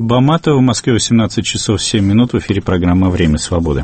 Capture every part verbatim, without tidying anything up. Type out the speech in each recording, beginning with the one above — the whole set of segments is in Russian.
Баматова. В Москве восемнадцать часов семь минут. В эфире программа «Время свободы».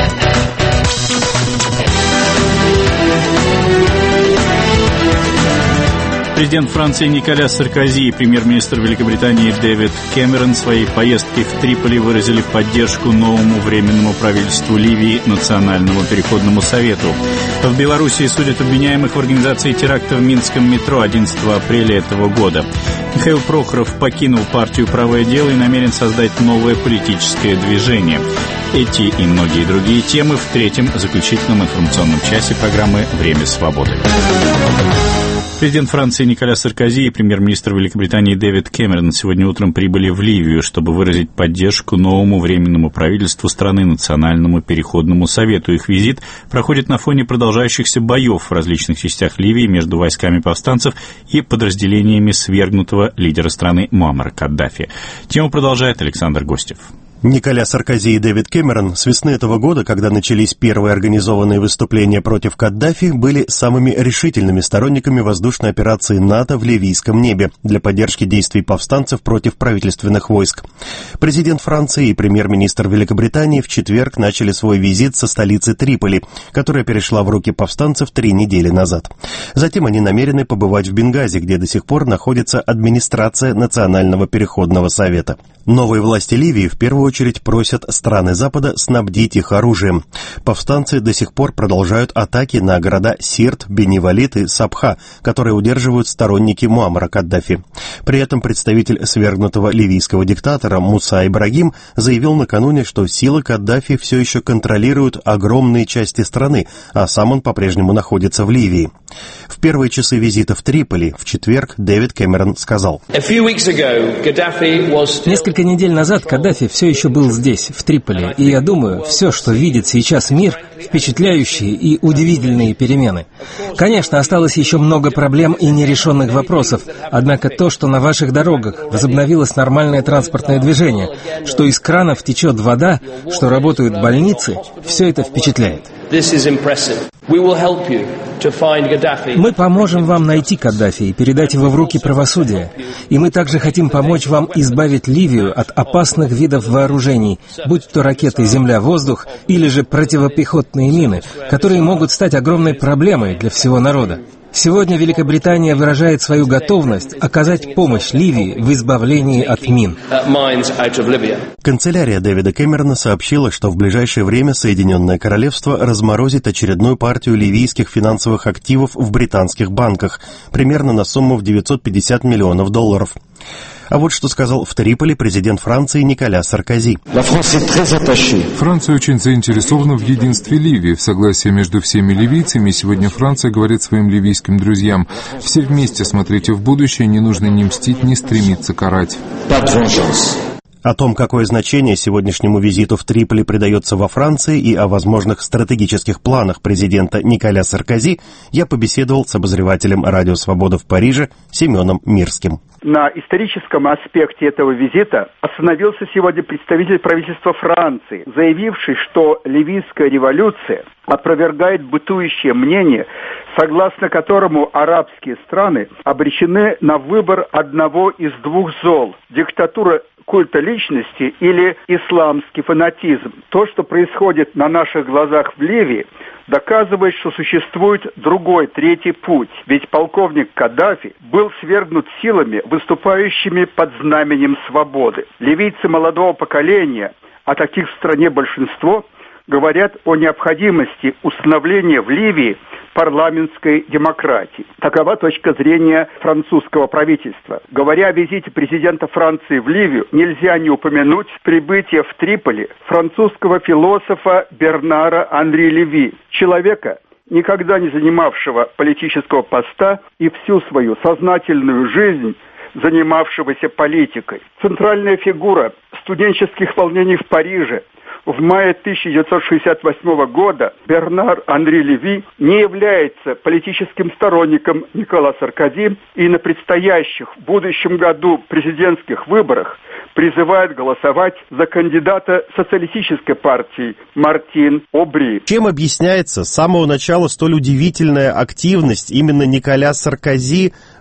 Президент Франции Николя Саркози и премьер-министр Великобритании Дэвид Кэмерон своей поездкой в Триполи выразили поддержку новому временному правительству Ливии Национальному переходному совету. В Белоруссии судят обвиняемых в организации теракта в Минском метро одиннадцатого апреля этого года. Михаил Прохоров покинул партию «Правое дело» и намерен создать новое политическое движение. Эти и многие другие темы в третьем заключительном информационном часе программы «Время свободы». Президент Франции Николя Саркози и премьер-министр Великобритании Дэвид Кэмерон сегодня утром прибыли в Ливию, чтобы выразить поддержку новому временному правительству страны Национальному переходному совету. Их визит проходит на фоне продолжающихся боев в различных частях Ливии между войсками повстанцев и подразделениями свергнутого лидера страны Муаммара Каддафи. Тему продолжает Александр Гостев. Николя Саркози и Дэвид Кэмерон с весны этого года, когда начались первые организованные выступления против Каддафи, были самыми решительными сторонниками воздушной операции НАТО в ливийском небе для поддержки действий повстанцев против правительственных войск. Президент Франции и премьер-министр Великобритании в четверг начали свой визит со столицы Триполи, которая перешла в руки повстанцев три недели назад. Затем они намерены побывать в Бенгази, где до сих пор находится администрация Национального переходного совета. Новые власти Ливии в первую очередь просят страны Запада снабдить их оружием. Повстанцы до сих пор продолжают атаки на города Сирт, Бени-Валид и Сабха, которые удерживают сторонники Муаммара Каддафи. При этом представитель свергнутого ливийского диктатора Муса Ибрагим заявил накануне, что силы Каддафи все еще контролируют огромные части страны, а сам он по-прежнему находится в Ливии. В первые часы визита в Триполи в четверг Дэвид Кэмерон сказал: Несколько недель назад Каддафи все еще был здесь, в Триполи, и я думаю, все, что видит сейчас мир, впечатляющие и удивительные перемены. Конечно, осталось еще много проблем и нерешенных вопросов, однако то, что на ваших дорогах возобновилось нормальное транспортное движение, что из кранов течет вода, что работают больницы, все это впечатляет. Мы поможем вам найти Каддафи и передать его в руки правосудия. И мы также хотим помочь вам избавить Ливию от опасных видов вооружений, будь то ракеты «Земля-воздух» или же противопехотные мины, которые могут стать огромной проблемой для всего народа. Сегодня Великобритания выражает свою готовность оказать помощь Ливии в избавлении от мин. Канцелярия Дэвида Кэмерона сообщила, что в ближайшее время Соединенное Королевство разморозит очередную партию ливийских финансовых активов в британских банках, примерно на сумму в девятьсот пятьдесят миллионов долларов. А вот что сказал в Триполи президент Франции Николя Саркози. Франция очень заинтересована в единстве Ливии, в согласии между всеми ливийцами. Сегодня Франция говорит своим ливийским друзьям: все вместе смотрите в будущее, не нужно ни мстить, ни стремиться карать. О том, какое значение сегодняшнему визиту в Триполи придается во Франции, и о возможных стратегических планах президента Николя Саркози, я побеседовал с обозревателем «Радио Свобода» в Париже Семеном Мирским. На историческом аспекте этого визита остановился сегодня представитель правительства Франции, заявивший, что ливийская революция опровергает бытующее мнение, согласно которому арабские страны обречены на выбор одного из двух зол – диктатура культа личности или исламский фанатизм. То, что происходит на наших глазах в Ливии, доказывает, что существует другой, третий путь. Ведь полковник Каддафи был свергнут силами, выступающими под знаменем свободы. Ливийцы молодого поколения, а таких в стране большинство, говорят о необходимости установления в Ливии парламентской демократии. Такова точка зрения французского правительства. Говоря о визите президента Франции в Ливию, нельзя не упомянуть прибытие в Триполи французского философа Бернара Анри Леви, человека, никогда не занимавшего политического поста и всю свою сознательную жизнь занимавшегося политикой. Центральная фигура студенческих волнений в Париже в мае тысяча девятьсот шестьдесят восьмого года Бернар Анри Леви не является политическим сторонником Николя Саркози и на предстоящих в будущем году президентских выборах призывает голосовать за кандидата социалистической партии Мартин Обри. Чем объясняется с самого начала столь удивительная активность именно Николя Саркози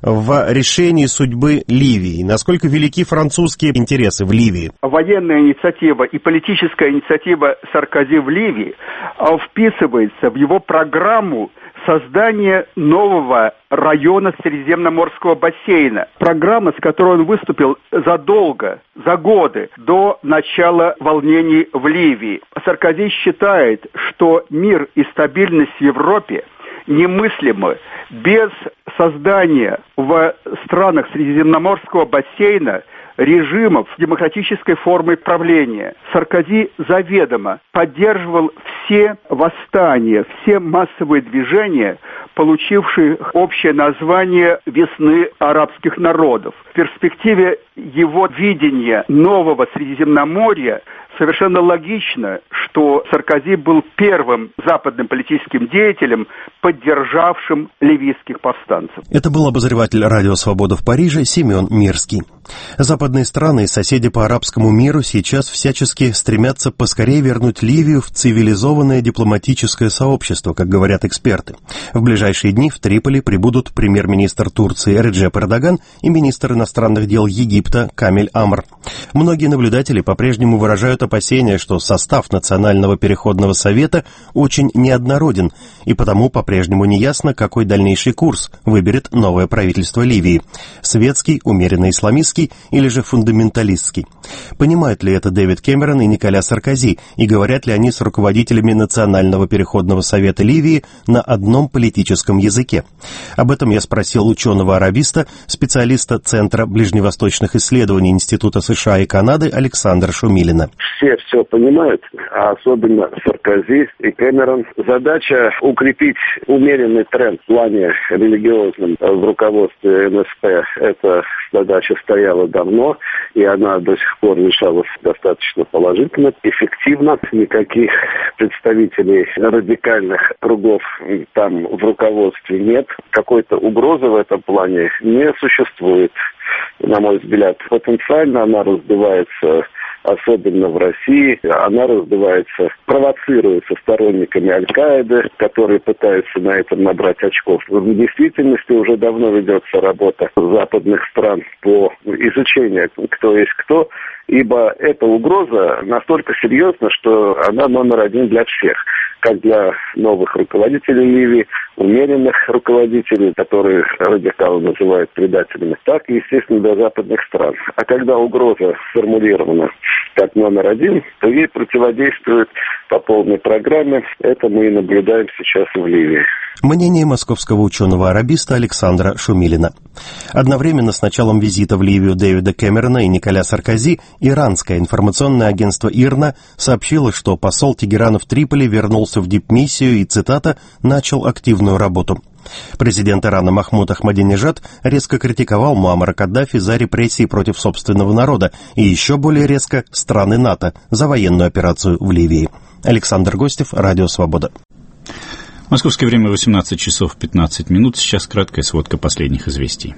в решении судьбы Ливии? Насколько велики французские интересы в Ливии? Военная инициатива и политическая инициатива Саркози в Ливии вписывается в его программу создание нового района Средиземноморского бассейна. Программа, с которой он выступил задолго, за годы до начала волнений в Ливии. Саркози считает, что мир и стабильность в Европе немыслимы без создания в странах Средиземноморского бассейна режимов с демократической формой правления. Саркози заведомо поддерживал все восстания, все массовые движения, получившие общее название «Весны арабских народов». В перспективе его видения нового Средиземноморья совершенно логично, что Саркози был первым западным политическим деятелем, поддержавшим ливийских повстанцев. Это был обозреватель «Радио Свобода» в Париже Семен Мирский. Западные страны и соседи по арабскому миру сейчас всячески стремятся поскорее вернуть Ливию в цивилизованное дипломатическое сообщество, как говорят эксперты. В ближайшие дни в Триполи прибудут премьер-министр Турции Реджеп Эрдоган и министр иностранных дел Египта Камиль Амр. Многие наблюдатели по-прежнему выражают опасения, что состав Национального переходного совета очень неоднороден, и потому по-прежнему неясно, какой дальнейший курс выберет новое правительство Ливии – светский, умеренно исламистский или же фундаменталистский. Понимают ли это Дэвид Кэмерон и Николя Саркози, и говорят ли они с руководителями Национального переходного совета Ливии на одном политическом языке? Об этом я спросил ученого-арабиста, специалиста Центра ближневосточных исследований Института США и Канады Александра Шумилина. Все все понимают, а особенно Саркози и Кэмерон. Задача укрепить умеренный тренд в плане религиозном в руководстве эн эс пэ. Эта задача стояла давно, и она до сих пор решалась достаточно положительно, эффективно. Никаких представителей радикальных кругов там в руководстве нет. Какой-то угрозы в этом плане не существует. На мой взгляд, потенциально она раздувается, особенно в России. Она раздувается, провоцируется сторонниками Аль-Каиды, которые пытаются на этом набрать очков. В действительности уже давно ведется работа западных стран по изучению, кто есть кто, ибо эта угроза настолько серьезна, что она номер один для всех. Как для новых руководителей Ливии, умеренных руководителей, которые радикалы называют предателями, так и, естественно, для западных стран. А когда угроза сформулирована как номер один, то ей противодействуют по полной программе. Это мы и наблюдаем сейчас в Ливии. Мнение московского ученого-арабиста Александра Шумилина. Одновременно с началом визита в Ливию Дэвида Кэмерона и Николя Саркози иранское информационное агентство ИРНА сообщило, что посол Тегерана в Триполи вернулся в дипмиссию и, цитата, «начал активную работу». Президент Ирана Махмуд Ахмадинежад резко критиковал Муаммара Каддафи за репрессии против собственного народа и еще более резко страны НАТО за военную операцию в Ливии. Александр Гостев, Радио Свобода. Московское время восемнадцать часов пятнадцать минут. Сейчас краткая сводка последних известий.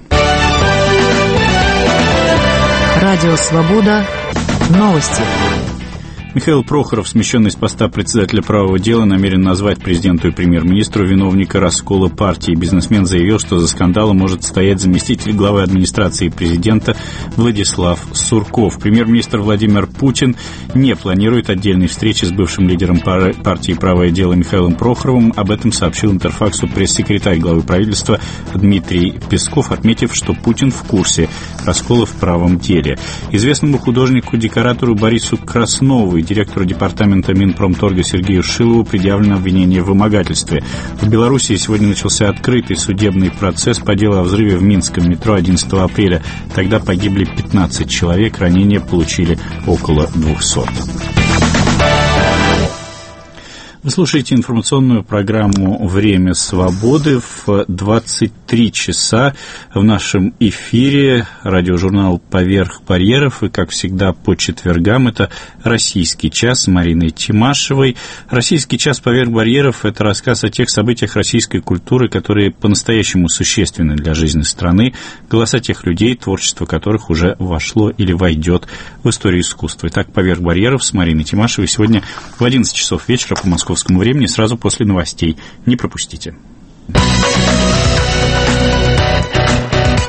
Радио Свобода. Новости. Михаил Прохоров, смещенный с поста председателя правого дела, намерен назвать президенту и премьер-министру виновника раскола партии. Бизнесмен заявил, что за скандалом может стоять заместитель главы администрации президента Владислав Сурков. Премьер-министр Владимир Путин не планирует отдельной встречи с бывшим лидером партии «Правое дело» Михаилом Прохоровым. Об этом сообщил Интерфаксу пресс-секретарь главы правительства Дмитрий Песков, отметив, что Путин в курсе раскола в правом деле. Известному художнику-декоратору Борису Краснову и директору департамента Минпромторга Сергею Шилову предъявлено обвинение в вымогательстве. В Беларуси сегодня начался открытый судебный процесс по делу о взрыве в минском метро одиннадцатого апреля. Тогда погибли пятнадцать человек, ранения получили около двухсот. Вы слушаете информационную программу «Время свободы» в двадцать три часа в нашем эфире. Радиожурнал «Поверх барьеров». И, как всегда, по четвергам это «Российский час» с Мариной Тимашевой. «Российский час. Поверх барьеров» — это рассказ о тех событиях российской культуры, которые по-настоящему существенны для жизни страны, голоса тех людей, творчество которых уже вошло или войдет в историю искусства. Итак, «Поверх барьеров» с Мариной Тимашевой сегодня в одиннадцать часов вечера по московскому времени, сразу после новостей. Не пропустите.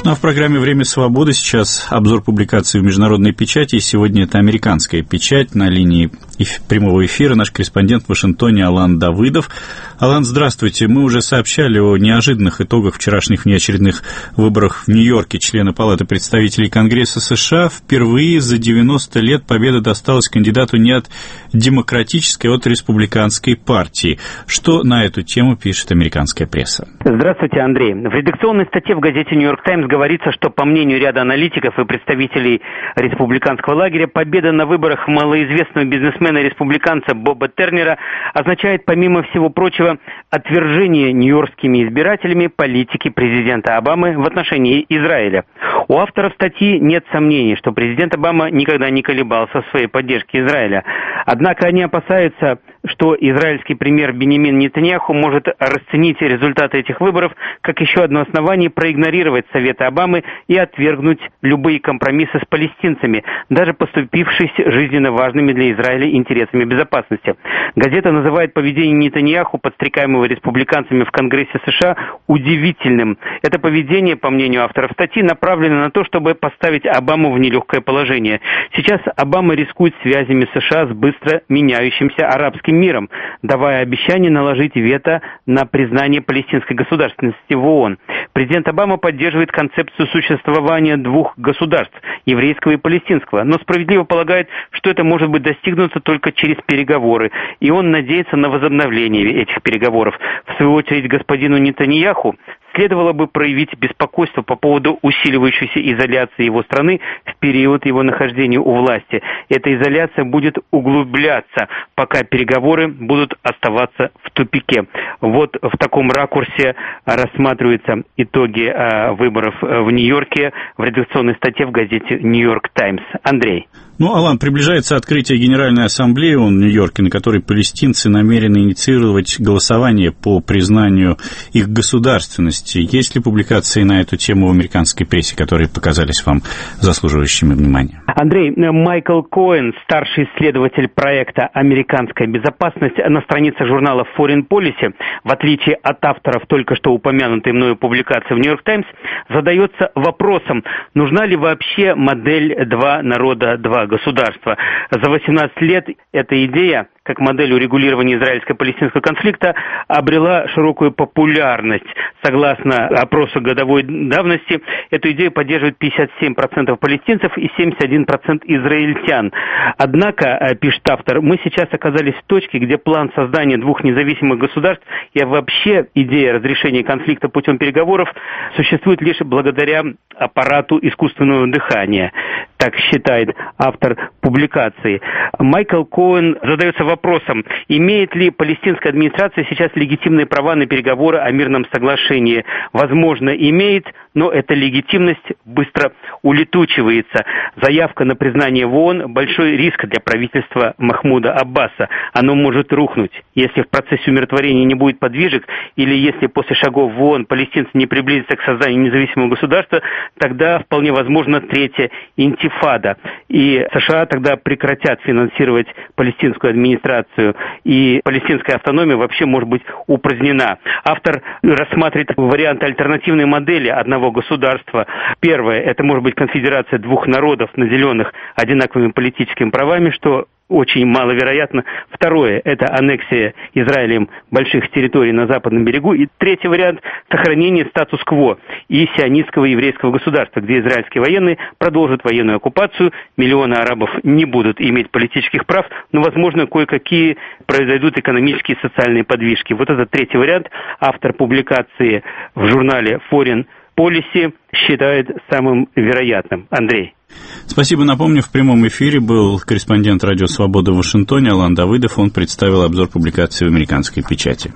Ну а в программе «Время свободы» сейчас обзор публикаций в международной печати. И сегодня это американская печать. На линии прямого эфира наш корреспондент в Вашингтоне Алан Давыдов. Алан, здравствуйте. Мы уже сообщали о неожиданных итогах вчерашних внеочередных выборов в Нью-Йорке члена Палаты представителей Конгресса США. Впервые за девяносто лет победа досталась кандидату не от демократической, а от республиканской партии. Что на эту тему пишет американская пресса? Здравствуйте, Андрей. В редакционной статье в газете «Нью-Йорк Таймс» говорится, что, по мнению ряда аналитиков и представителей республиканского лагеря, победа на выборах малоизвестного бизнесмена-республиканца Боба Тернера означает, помимо всего прочего, отвержение нью-йоркскими избирателями политики президента Обамы в отношении Израиля. У авторов статьи нет сомнений, что президент Обама никогда не колебался в своей поддержке Израиля. Однако они опасаются, что израильский премьер Биньямин Нетаньяху может расценить результаты этих выборов как еще одно основание проигнорировать советы Обамы и отвергнуть любые компромиссы с палестинцами, даже поступившись жизненно важными для Израиля интересами безопасности. Газета называет поведение Нетаньяху, подстрекаемого республиканцами в Конгрессе США, удивительным. Это поведение, по мнению авторов статьи, направлено на то, чтобы поставить Обаму в нелегкое положение. Сейчас Обама рискует связями США с быстро меняющимся арабским миром, давая обещание наложить вето на признание палестинской государственности в ООН. Президент Обама поддерживает концепцию существования двух государств, еврейского и палестинского, но справедливо полагает, что это может быть достигнуто только через переговоры, и он надеется на возобновление этих переговоров. В свою очередь, господину Нетаньяху следовало бы проявить беспокойство по поводу усиливающейся изоляции его страны в период его нахождения у власти. Эта изоляция будет углубляться, пока переговоры будут оставаться в тупике. Вот в таком ракурсе рассматриваются итоги э, выборов в Нью-Йорке в редакционной статье в газете «Нью-Йорк Таймс». Андрей. Ну, Алан, приближается открытие Генеральной Ассамблеи в Нью-Йорке, на которой палестинцы намерены инициировать голосование по признанию их государственности. Есть ли публикации на эту тему в американской прессе, которые показались вам заслуживающими внимания? Андрей, Майкл Коэн, старший исследователь проекта «Американская безопасность», на страницах журнала Foreign Policy, в отличие от авторов только что упомянутой мною публикации в «Нью-Йорк Таймс», задается вопросом, нужна ли вообще модель «два народа, два государства». За восемнадцать лет эта идея, как модель урегулирования израильско-палестинского конфликта, обрела широкую популярность. Согласно опросу годовой давности, эту идею поддерживает пятьдесят семь процентов палестинцев и семьдесят один процент израильтян. Однако, пишет автор, мы сейчас оказались в точке, где план создания двух независимых государств и вообще идея разрешения конфликта путем переговоров существует лишь благодаря аппарату искусственного дыхания. Так считает автор публикации. Майкл Коэн задается вопросом, имеет ли палестинская администрация сейчас легитимные права на переговоры о мирном соглашении. Возможно, имеет, но эта легитимность быстро улетучивается. Заявка на признание в ООН – большой риск для правительства Махмуда Аббаса. Оно может рухнуть, если в процессе умиротворения не будет подвижек, или если после шагов в ООН палестинцы не приблизятся к созданию независимого государства, тогда вполне возможно третья интифада. И США тогда прекратят финансировать палестинскую администрацию, и палестинская автономия вообще может быть упразднена. Автор рассматривает варианты альтернативной модели одного государства. Первое – это может быть конфедерация двух народов, наделенных одинаковыми политическими правами, что очень маловероятно. Второе – это аннексия Израилем больших территорий на западном берегу. И третий вариант – сохранение статус-кво и сионистского еврейского государства, где израильские военные продолжат военную оккупацию, миллионы арабов не будут иметь политических прав, но, возможно, кое-какие произойдут экономические и социальные подвижки. Вот этот третий вариант автор публикации в журнале Foreign Policy считает самым вероятным. Андрей. Спасибо. Напомню, в прямом эфире был корреспондент «Радио Свобода» в Вашингтоне Алан Давыдов. Он представил обзор публикации в американской печати.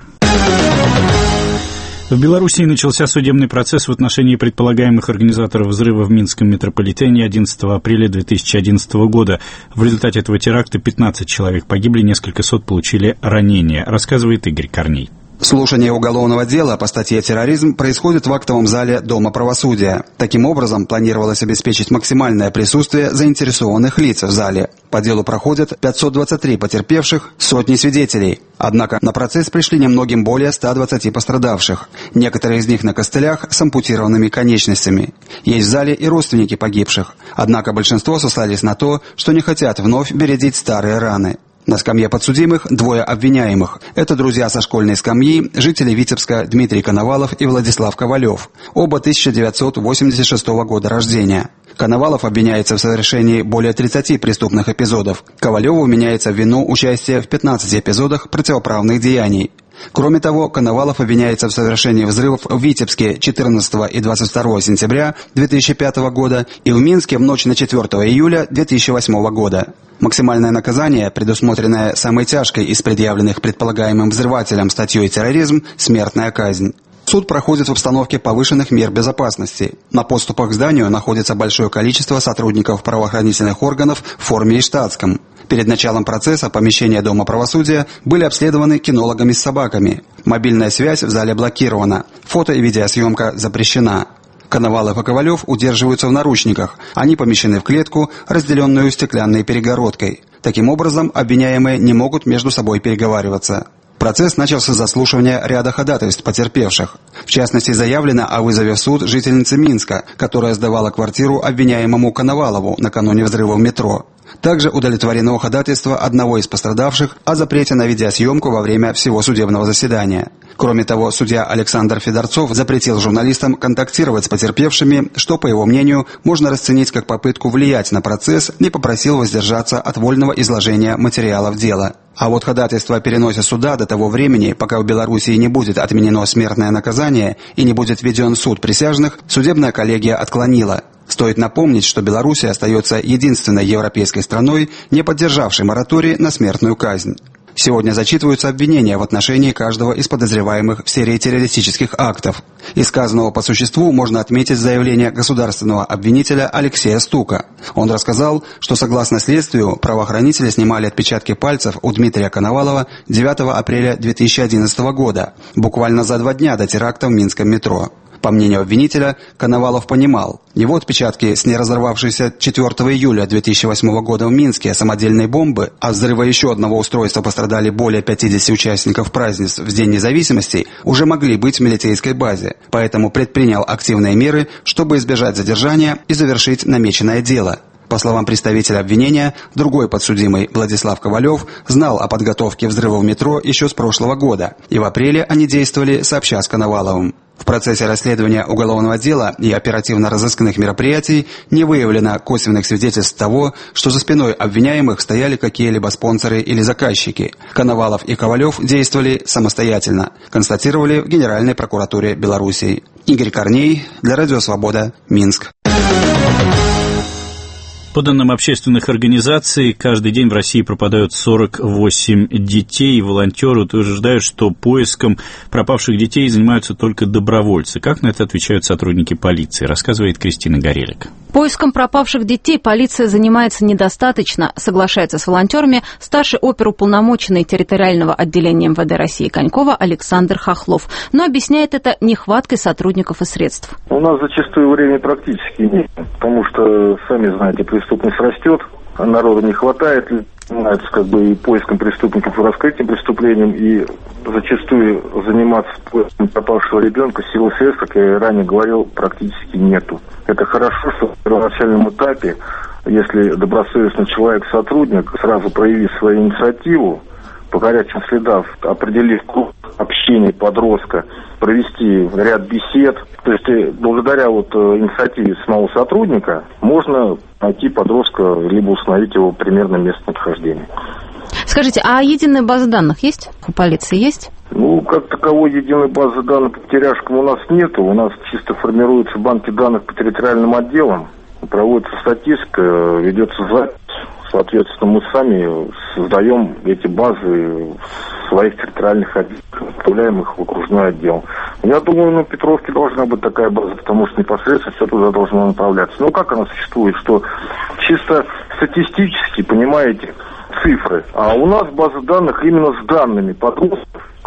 В Белоруссии начался судебный процесс в отношении предполагаемых организаторов взрыва в Минском метрополитене одиннадцатого апреля две тысячи одиннадцатого года. В результате этого теракта пятнадцать человек погибли, несколько сот получили ранения, рассказывает Игорь Корней. Слушание уголовного дела по статье «Терроризм» происходит в актовом зале Дома правосудия. Таким образом, планировалось обеспечить максимальное присутствие заинтересованных лиц в зале. По делу проходят пятьсот двадцать три потерпевших, сотни свидетелей. Однако на процесс пришли немногим более ста двадцати пострадавших. Некоторые из них на костылях с ампутированными конечностями. Есть в зале и родственники погибших. Однако большинство сослались на то, что не хотят вновь бередить старые раны. На скамье подсудимых двое обвиняемых. Это друзья со школьной скамьи, жители Витебска Дмитрий Коновалов и Владислав Ковалев. Оба тысяча девятьсот восемьдесят шестого года рождения. Коновалов обвиняется в совершении более тридцати преступных эпизодов. Ковалеву вменяется в вину участие в пятнадцати эпизодах противоправных деяний. Кроме того, Коновалов обвиняется в совершении взрывов в Витебске четырнадцатого и двадцать второго сентября две тысячи пятого года и в Минске в ночь на четвёртого июля две тысячи восьмого года. Максимальное наказание, предусмотренное самой тяжкой из предъявленных предполагаемым взрывателем статьей «Терроризм» – смертная казнь. Суд проходит в обстановке повышенных мер безопасности. На подступах к зданию находится большое количество сотрудников правоохранительных органов в форме и штатском. Перед началом процесса помещения Дома правосудия были обследованы кинологами с собаками. Мобильная связь в зале блокирована. Фото- и видеосъемка запрещена. Коновалов и Ковалев удерживаются в наручниках. Они помещены в клетку, разделенную стеклянной перегородкой. Таким образом, обвиняемые не могут между собой переговариваться. Процесс начался с заслушивания ряда ходатайств потерпевших. В частности, заявлено о вызове в суд жительницы Минска, которая сдавала квартиру обвиняемому Коновалову накануне взрыва в метро. Также удовлетворено ходатайство одного из пострадавших о запрете на видеосъемку во время всего судебного заседания. Кроме того, судья Александр Федорцов запретил журналистам контактировать с потерпевшими, что, по его мнению, можно расценить как попытку влиять на процесс, и попросил воздержаться от вольного изложения материалов дела. А вот ходатайство о переносе суда до того времени, пока в Белоруссии не будет отменено смертное наказание и не будет введен суд присяжных, судебная коллегия отклонила. Стоит напомнить, что Белоруссия остается единственной европейской страной, не поддержавшей мораторий на смертную казнь. Сегодня зачитываются обвинения в отношении каждого из подозреваемых в серии террористических актов. Из сказанного по существу можно отметить заявление государственного обвинителя Алексея Стука. Он рассказал, что согласно следствию, правоохранители снимали отпечатки пальцев у Дмитрия Коновалова девятого апреля две тысячи одиннадцатого года, буквально за два дня до теракта в минском метро. По мнению обвинителя, Коновалов понимал, его отпечатки с неразорвавшейся четвёртого июля две тысячи восьмого года в Минске самодельной бомбы, а взрыва еще одного устройства пострадали более пятидесяти участников празднеств в День независимости, уже могли быть в милицейской базе, поэтому предпринял активные меры, чтобы избежать задержания и завершить намеченное дело. По словам представителя обвинения, другой подсудимый, Владислав Ковалев, знал о подготовке взрыва в метро еще с прошлого года, и в апреле они действовали сообща с Коноваловым. В процессе расследования уголовного дела и оперативно-розыскных мероприятий не выявлено косвенных свидетельств того, что за спиной обвиняемых стояли какие-либо спонсоры или заказчики. Коновалов и Ковалев действовали самостоятельно, констатировали в Генеральной прокуратуре Белоруссии. Игорь Корней, для Радио Свобода, Минск. По данным общественных организаций, каждый день в России пропадают сорок восемь детей. Волонтеры утверждают, что поиском пропавших детей занимаются только добровольцы. Как на это отвечают сотрудники полиции, рассказывает Кристина Горелик. Поиском пропавших детей полиция занимается недостаточно, соглашается с волонтерами старший оперуполномоченный территориального отделения эм вэ дэ России Конькова Александр Хохлов. Но объясняет это нехваткой сотрудников и средств. У нас зачастую времени практически нет, потому что, сами знаете, преступность растет, а народу не хватает, занимаются как бы и поиском преступников, и раскрытием преступлением, и зачастую заниматься поиском пропавшего ребенка силы средств, как я ранее говорил, практически нету. Это хорошо, что в первоначальном этапе, если добросовестный человек-сотрудник, сразу проявив свою инициативу, по горячим следам, определив круг общения подростка, провести ряд бесед. То есть благодаря вот инициативе самого сотрудника можно найти подростка, либо установить его примерное местонахождение. Скажите, а единая база данных есть? У полиции есть? Ну, как таковой единой базы данных по потеряшкам у нас нету. У нас чисто формируются банки данных по территориальным отделам. Проводится статистика, ведется запись. Соответственно, мы сами создаем эти базы в своих территориальных отделах, отправляем их в окружной отдел. Я думаю, на Петровке должна быть такая база, потому что непосредственно все туда должно направляться. Ну, как она существует? Что чисто статистически, понимаете, цифры. А у нас база данных именно с данными подростков, к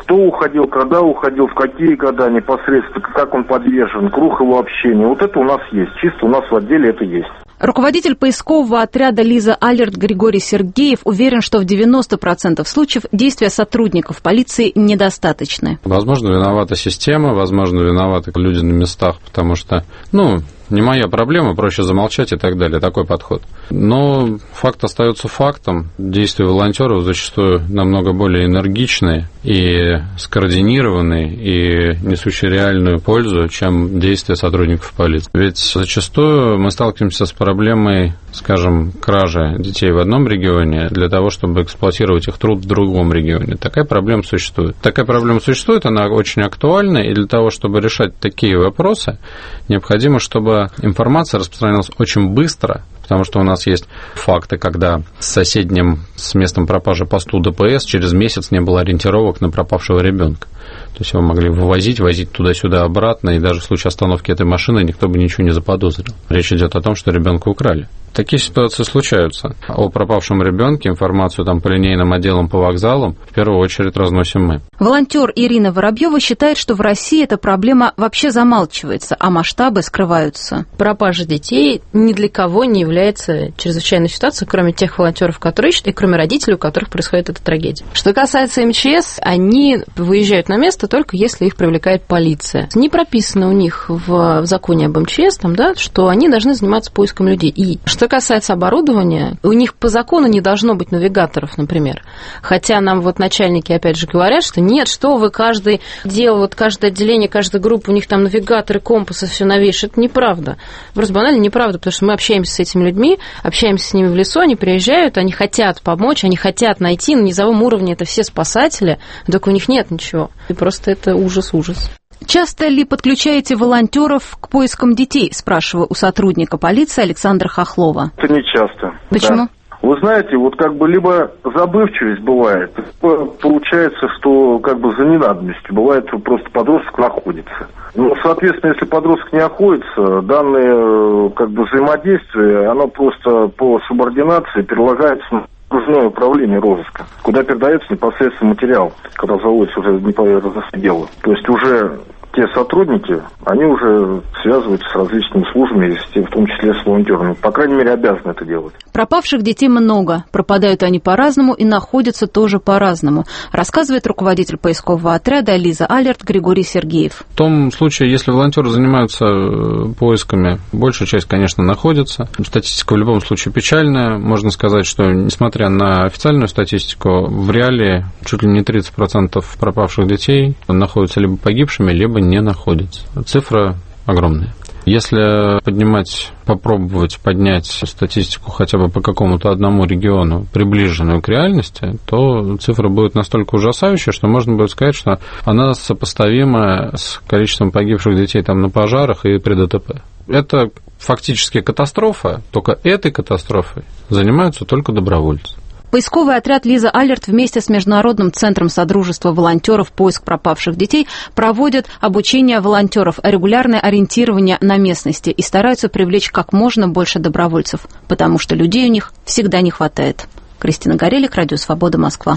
Кто уходил, когда уходил, в какие года непосредственно, как он подвержен, круг его общения. Вот это у нас есть. Чисто у нас в отделе это есть. Руководитель поискового отряда «Лиза Алерт» Григорий Сергеев уверен, что в девяносто процентов случаев действия сотрудников полиции недостаточны. Возможно, виновата система, возможно, виноваты люди на местах, потому что, ну, не моя проблема, проще замолчать и так далее, такой подход. Но факт остается фактом. Действия волонтеров зачастую намного более энергичные и скоординированные, и несущие реальную пользу, чем действия сотрудников полиции. Ведь зачастую мы сталкиваемся с проблемой, скажем, кражи детей в одном регионе для того, чтобы эксплуатировать их труд в другом регионе. Такая проблема существует. Такая проблема существует, она очень актуальна, и для того, чтобы решать такие вопросы, необходимо, чтобы информация распространялась очень быстро, потому что у нас есть факты, когда с соседним, с местом пропажи посту ДПС через месяц не было ориентировок на пропавшего ребенка. То есть его могли вывозить, возить туда-сюда обратно, и даже в случае остановки этой машины никто бы ничего не заподозрил. Речь идет о том, что ребенка украли. Такие ситуации случаются. О пропавшем ребенке информацию там по линейным отделам, по вокзалам в первую очередь разносим мы. Волонтер Ирина Воробьева считает, что в России эта проблема вообще замалчивается, а масштабы скрываются. Пропажа детей ни для кого не является чрезвычайной ситуацией, кроме тех волонтеров, которые ищут, и кроме родителей, у которых происходит эта трагедия. Что касается эм че эс, они выезжают на место только если их привлекает полиция. Не прописано у них в, в законе об эм че эс, там, да, что они должны заниматься поиском людей. И что касается оборудования, у них по закону не должно быть навигаторов, например. Хотя нам вот начальники опять же говорят, что нет, что вы, каждый дел, вот каждое отделение, каждая группа, у них там навигаторы, компасы, все новейшее. Это неправда. Просто банально неправда, потому что мы общаемся с этими людьми, общаемся с ними в лесу, они приезжают, они хотят помочь, они хотят найти, на низовом уровне это все спасатели, только у них нет ничего. И просто это ужас-ужас. Часто ли подключаете волонтеров к поискам детей, спрашиваю у сотрудника полиции Александра Хохлова. Это не часто. Почему? Да. Вы знаете, вот как бы либо забывчивость бывает, получается, что как бы за ненадобностью. Бывает, просто подросток находится. Ну, соответственно, если подросток не находится, данное как бы взаимодействие, оно просто по субординации перелагается на окружное управление розыска, куда передается непосредственно материал, когда заводится уже непосредственно дело. То есть уже те сотрудники, они уже связываются с различными службами, в том числе с волонтерами. По крайней мере, обязаны это делать. Пропавших детей много. Пропадают они по-разному и находятся тоже по-разному, рассказывает руководитель поискового отряда «Лиза Алерт» Григорий Сергеев. В том случае, если волонтеры занимаются поисками, большая часть, конечно, находится. Статистика в любом случае печальная. Можно сказать, что, несмотря на официальную статистику, в реалии чуть ли не тридцать процентов пропавших детей находятся либо погибшими, либо не находятся. Цифра огромная. Если поднимать, попробовать поднять статистику хотя бы по какому-то одному региону, приближенную к реальности, то цифра будет настолько ужасающая, что можно будет сказать, что она сопоставима с количеством погибших детей там на пожарах и при ДТП. Это фактически катастрофа, только этой катастрофой занимаются только добровольцы. Поисковый отряд «Лиза Алерт» вместе с Международным центром содружества волонтеров «Поиск пропавших детей» проводят обучение волонтеров, регулярное ориентирование на местности и стараются привлечь как можно больше добровольцев, потому что людей у них всегда не хватает. Кристина Горелик, Радио Свобода, Москва.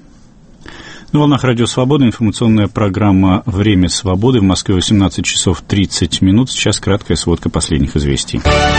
На волнах Радио Свобода информационная программа «Время свободы». В Москве восемнадцать часов тридцать минут. Сейчас краткая сводка последних известий.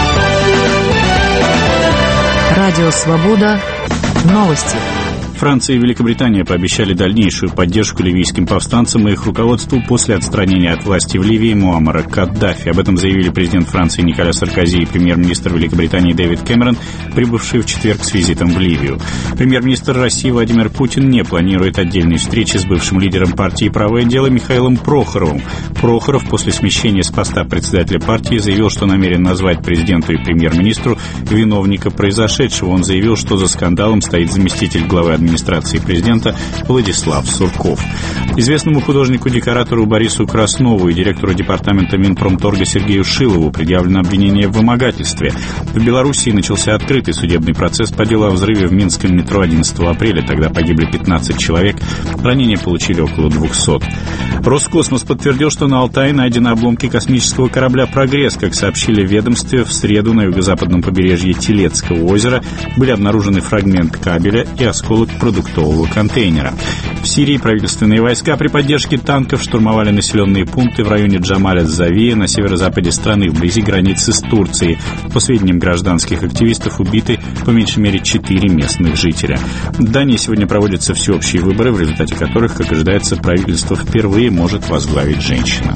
Радио Свобода. Новости. Франция и Великобритания пообещали дальнейшую поддержку ливийским повстанцам и их руководству после отстранения от власти в Ливии Муаммара Каддафи. Об этом заявили президент Франции Николя Саркози и премьер-министр Великобритании Дэвид Кэмерон, прибывшие в четверг с визитом в Ливию. Премьер-министр России Владимир Путин не планирует отдельной встречи с бывшим лидером партии «Правое дело» Михаилом Прохоровым. Прохоров после смещения с поста председателя партии заявил, что намерен назвать президенту и премьер-министру виновника произошедшего. Он заявил, что за скандалом стоит заместитель главы администрации администрации президента Владислав Сурков. Известному художнику-декоратору Борису Краснову и директору департамента Минпромторга Сергею Шилову предъявлено обвинение в вымогательстве. В Белоруссии начался открытый судебный процесс по делу о взрыве в минском метро одиннадцатого апреля. Тогда погибли пятнадцать человек, ранения получили около двухсот. Роскосмос подтвердил, что на Алтае найдены обломки космического корабля «Прогресс». Как сообщили в ведомстве, в среду на юго-западном побережье Телецкого озера были обнаружены фрагмент кабеля и осколок продуктового контейнера. В Сирии правительственные войска при поддержке танков штурмовали населенные пункты в районе Джамаль-ат-Завия на северо-западе страны, вблизи границы с Турцией. По сведениям гражданских активистов, убиты по меньшей мере четыре местных жителя. В Дании сегодня проводятся всеобщие выборы, в результате которых, как ожидается, правительство впервые может возглавить женщина.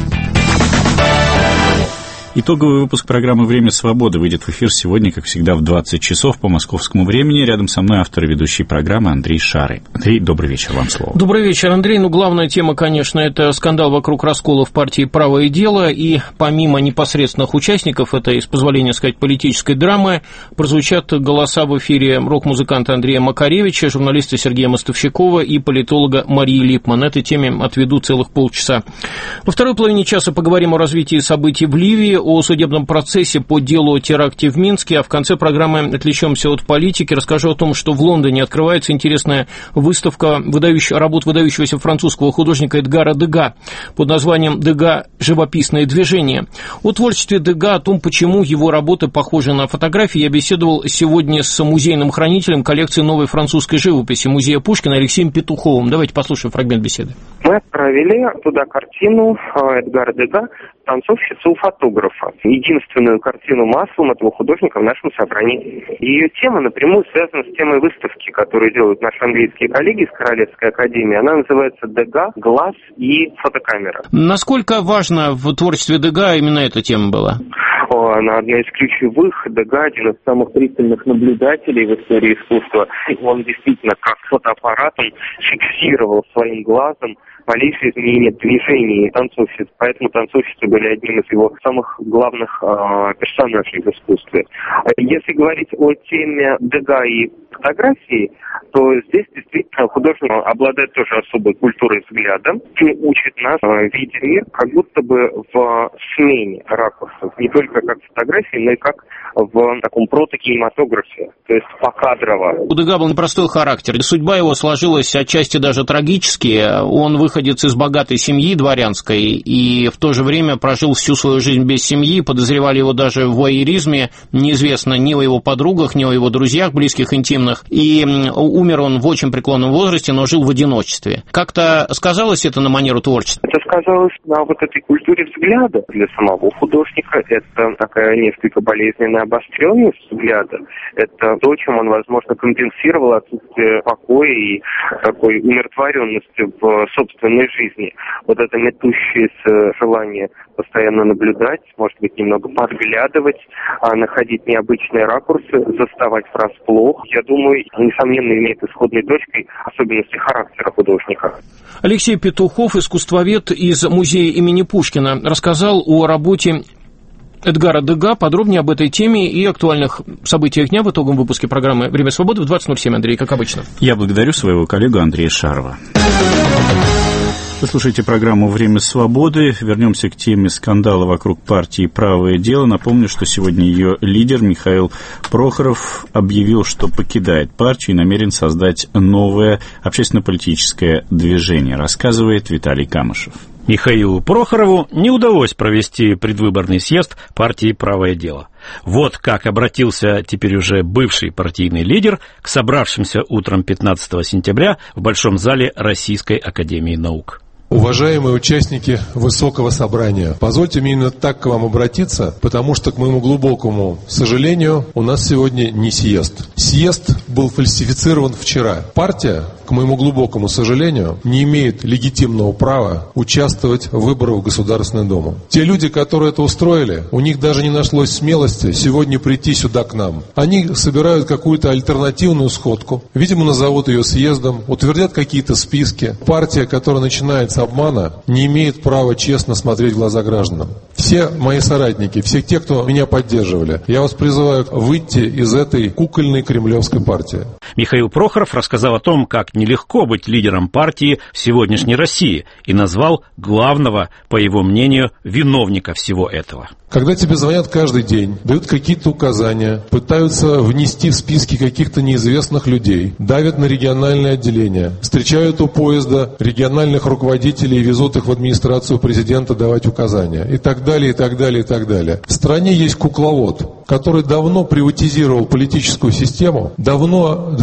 Итоговый выпуск программы «Время свободы» выйдет в эфир сегодня, как всегда, в двадцать часов по московскому времени. Рядом со мной автор и ведущий программы Андрей Шары. Андрей, добрый вечер, вам слово. Добрый вечер, Андрей. Ну, главная тема, конечно, это скандал вокруг расколов партии «Правое дело». И помимо непосредственных участников этой, с позволения сказать, политической драмы, прозвучат голоса в эфире рок-музыканта Андрея Макаревича, журналиста Сергея Мостовщикова и политолога Марии Липман. Этой теме отведу целых полчаса. Во второй половине часа поговорим о развитии событий в Ливии, о судебном процессе по делу о теракте в Минске, а в конце программы отвлечемся от политики, расскажу о том, что в Лондоне открывается интересная выставка выдающих, работ выдающегося французского художника Эдгара Дега под названием «Дега. Живописное движение». О творчестве Дега, о том, почему его работы похожи на фотографии, я беседовал сегодня с музейным хранителем коллекции новой французской живописи музея Пушкина Алексеем Петуховым. Давайте послушаем фрагмент беседы. Мы отправили туда картину Эдгара Дега «Танцовщица у фотографа». Единственную картину маслом этого художника в нашем собрании. Ее тема напрямую связана с темой выставки, которую делают наши английские коллеги из Королевской академии. Она называется «Дега. Глаз и фотокамера». Насколько важно в творчестве Дега именно эта тема была? Она одна из ключевых. Дега один из самых пристальных наблюдателей в истории искусства. Он действительно как фотоаппаратом фиксировал своим глазом малейшие изменения движений танцовщиц. Поэтому танцовщицы были одним из его самых главных э, персонажей в искусстве. Если говорить о теме Дега и фотографии, то здесь действительно художник обладает тоже особой культурой взгляда и учит нас э, видеть мир как будто бы в смене ракурсов. Не только как фотографии, но и как в таком протокинематографе, то есть покадрово. У Дега был непростой характер. Судьба его сложилась отчасти даже трагически. Он выходец из богатой семьи дворянской и в то же время прожил всю свою жизнь без семьи. Подозревали его даже в вуайеризме. Неизвестно ни о его подругах, ни о его друзьях, близких, интимных. И умер он в очень преклонном возрасте, но жил в одиночестве. Как-то сказалось это на манеру творчества? Это сказалось на вот этой культуре взгляда. Для самого художника это такая несколько болезненная обостренность взгляда. Это то, чем он, возможно, компенсировал отсутствие покоя и такой умиротворенности в собственной жизни. Вот это метущееся желание постоянно наблюдать, может быть, немного подглядывать, находить необычные ракурсы, заставать врасплох, я думаю, несомненно, имеет исходной точкой особенности характера художника. Алексей Петухов, искусствовед из музея имени Пушкина, рассказал о работе Эдгара Дега. Подробнее об этой теме и актуальных событиях дня в итоговом выпуске программы «Время свободы» в двадцать ноль семь, Андрей, как обычно. Я благодарю своего коллегу Андрея Шарова. Вы слушаете программу «Время свободы». Вернемся к теме скандала вокруг партии «Правое дело». Напомню, что сегодня ее лидер Михаил Прохоров объявил, что покидает партию и намерен создать новое общественно-политическое движение, рассказывает Виталий Камышев. Михаилу Прохорову не удалось провести предвыборный съезд партии «Правое дело». Вот как обратился теперь уже бывший партийный лидер к собравшимся утром пятнадцатого сентября в Большом зале Российской академии наук. Уважаемые участники Высокого собрания, позвольте мне именно так к вам обратиться, потому что, к моему глубокому сожалению, у нас сегодня не съезд. Съезд был фальсифицирован вчера. Партия, к моему глубокому сожалению, не имеет легитимного права участвовать в выборах в Государственную Думу. Те люди, которые это устроили, у них даже не нашлось смелости сегодня прийти сюда к нам. Они собирают какую-то альтернативную сходку, видимо, назовут ее съездом, утвердят какие-то списки. Партия, которая начинается обмана, не имеет права честно смотреть в глаза гражданам. Все мои соратники, все те, кто меня поддерживали, я вас призываю выйти из этой кукольной кремлевской партии. Михаил Прохоров рассказал о том, как нелегко быть лидером партии в сегодняшней России и назвал главного, по его мнению, виновника всего этого. Когда тебе звонят каждый день, дают какие-то указания, пытаются внести в списки каких-то неизвестных людей, давят на региональное отделение, встречают у поезда региональных руководителей и везут их в администрацию президента давать указания, и так далее, и так далее, и так далее. В стране есть кукловод, который давно приватизировал политическую систему, давно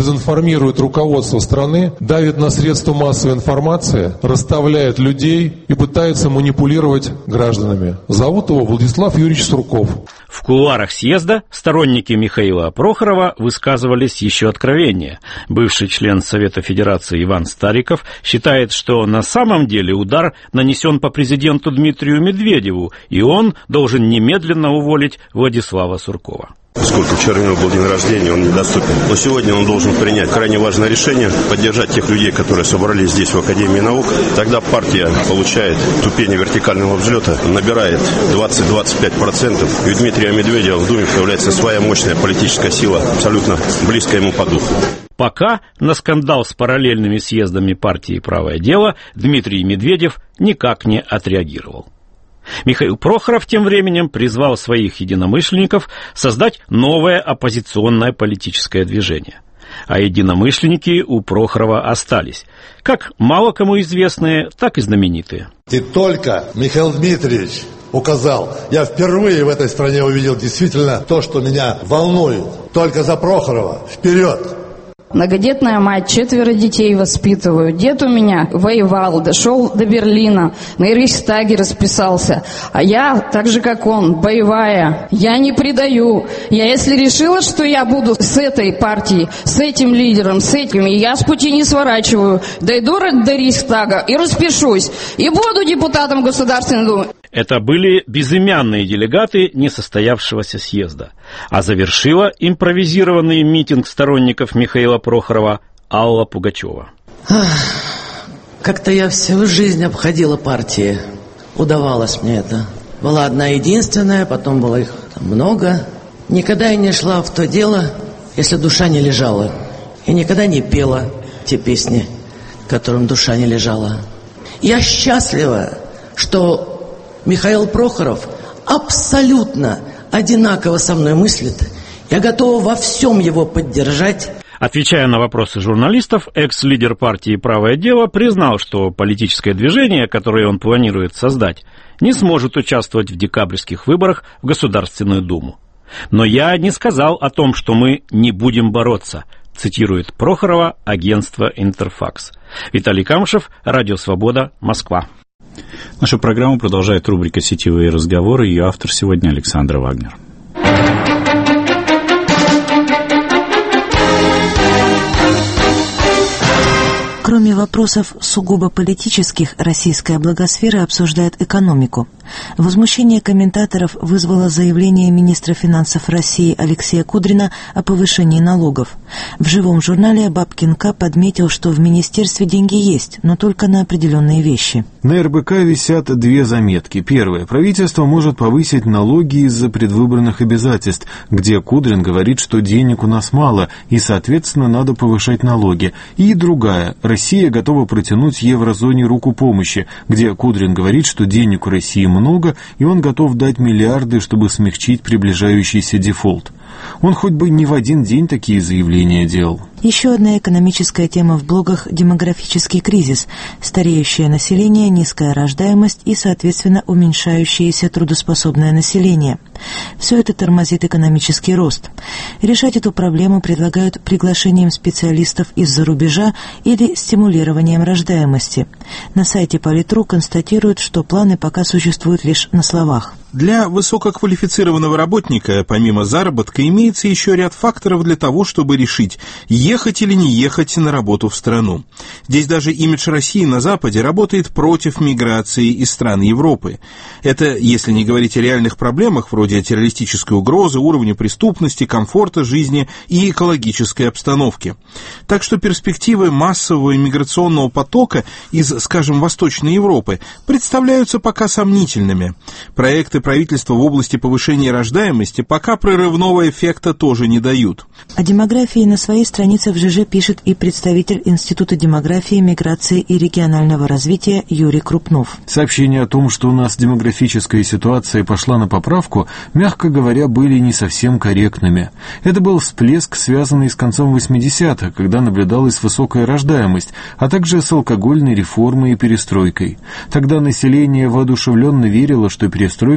дезинформирует руководство страны, давит на средства массовой информации, расставляет людей и пытается манипулировать гражданами. Зовут его Владислав Юрьевич Сурков. В кулуарах съезда сторонники Михаила Прохорова высказывались еще откровеннее. Бывший член Совета Федерации Иван Стариков считает, что на самом деле удар нанесен по президенту Дмитрию Медведеву, и он должен немедленно уволить Владислава Суркова. Поскольку вчера у него был день рождения, он недоступен. Но сегодня он должен принять крайне важное решение, поддержать тех людей, которые собрались здесь, в Академии наук. Тогда партия получает ступени вертикального взлета, набирает двадцать-двадцать пять процентов. И у Дмитрия Медведева в Думе появляется своя мощная политическая сила, абсолютно близкая ему по духу. Пока на скандал с параллельными съездами партии «Правое дело» Дмитрий Медведев никак не отреагировал. Михаил Прохоров тем временем призвал своих единомышленников создать новое оппозиционное политическое движение. А единомышленники у Прохорова остались, как мало кому известные, так и знаменитые. И только Михаил Дмитриевич указал, я впервые в этой стране увидел действительно то, что меня волнует. Только за Прохорова. Вперед! Многодетная мать, четверо детей воспитываю. Дед у меня воевал, дошел до Берлина, на Рейхстаге расписался. А я, так же как он, боевая. Я не предаю. Я если решила, что я буду с этой партией, с этим лидером, с этими, я с пути не сворачиваю. Дойду до Рейхстага и распишусь. И буду депутатом Государственной Думы. Это были безымянные делегаты несостоявшегося съезда. А завершила импровизированный митинг сторонников Михаила Прохорова Алла Пугачева. Как-то я всю жизнь обходила партии. Удавалось мне это. Была одна единственная, потом было их много. Никогда я не шла в то дело, если душа не лежала. И никогда не пела те песни, которым душа не лежала. Я счастлива, что Михаил Прохоров абсолютно одинаково со мной мыслит. Я готова во всем его поддержать. Отвечая на вопросы журналистов, экс-лидер партии «Правое дело» признал, что политическое движение, которое он планирует создать, не сможет участвовать в декабрьских выборах в Государственную Думу. «Но я не сказал о том, что мы не будем бороться», цитирует Прохорова агентство «Интерфакс». Виталий Камышев, Радио Свобода, Москва. Нашу программу продолжает рубрика «Сетевые разговоры». Ее автор сегодня Александр Вагнер. Кроме вопросов сугубо политических, российская блогосфера обсуждает экономику. Возмущение комментаторов вызвало заявление министра финансов России Алексея Кудрина о повышении налогов. В живом журнале Бабкин К. подметил, что в министерстве деньги есть, но только на определенные вещи. На эр бэ ка висят две заметки. Первое. Правительство может повысить налоги из-за предвыборных обязательств, где Кудрин говорит, что денег у нас мало и, соответственно, надо повышать налоги. И другая. Россия готова протянуть еврозоне руку помощи, где Кудрин говорит, что денег у России много, и он готов дать миллиарды, чтобы смягчить приближающийся дефолт. Он хоть бы не в один день такие заявления делал. Еще одна экономическая тема в блогах – демографический кризис, стареющее население, низкая рождаемость и, соответственно, уменьшающееся трудоспособное население. Все это тормозит экономический рост. Решать эту проблему предлагают приглашением специалистов из-за рубежа или стимулированием рождаемости. На сайте Политру констатируют, что планы пока существуют лишь на словах. Для высококвалифицированного работника, помимо заработка, имеется еще ряд факторов для того, чтобы решить, ехать или не ехать на работу в страну. Здесь даже имидж России на Западе работает против миграции из стран Европы. Это, если не говорить о реальных проблемах, вроде террористической угрозы, уровня преступности, комфорта жизни и экологической обстановки. Так что перспективы массового иммиграционного потока из, скажем, Восточной Европы представляются пока сомнительными. Проекты правительства в области повышения рождаемости пока прорывного эффекта тоже не дают. О демографии на своей странице в ЖЖ пишет и представитель Института демографии, миграции и регионального развития Юрий Крупнов. Сообщения о том, что у нас демографическая ситуация пошла на поправку, мягко говоря, были не совсем корректными. Это был всплеск, связанный с концом восьмидесятых, когда наблюдалась высокая рождаемость, а также с алкогольной реформой и перестройкой. Тогда население воодушевленно верило, что перестройка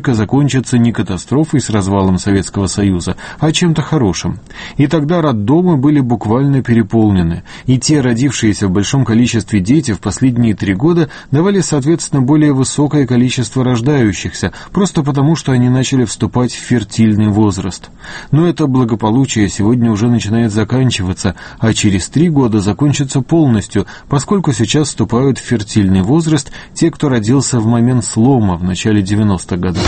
нередко закончатся не катастрофой с развалом Советского Союза, а чем-то хорошим. И тогда роддомы были буквально переполнены, и те родившиеся в большом количестве дети в последние три года давали, соответственно, более высокое количество рождающихся, просто потому, что они начали вступать в фертильный возраст. Но это благополучие сегодня уже начинает заканчиваться, а через три года закончится полностью, поскольку сейчас вступают в фертильный возраст те, кто родился в момент слома в начале девяностых годов.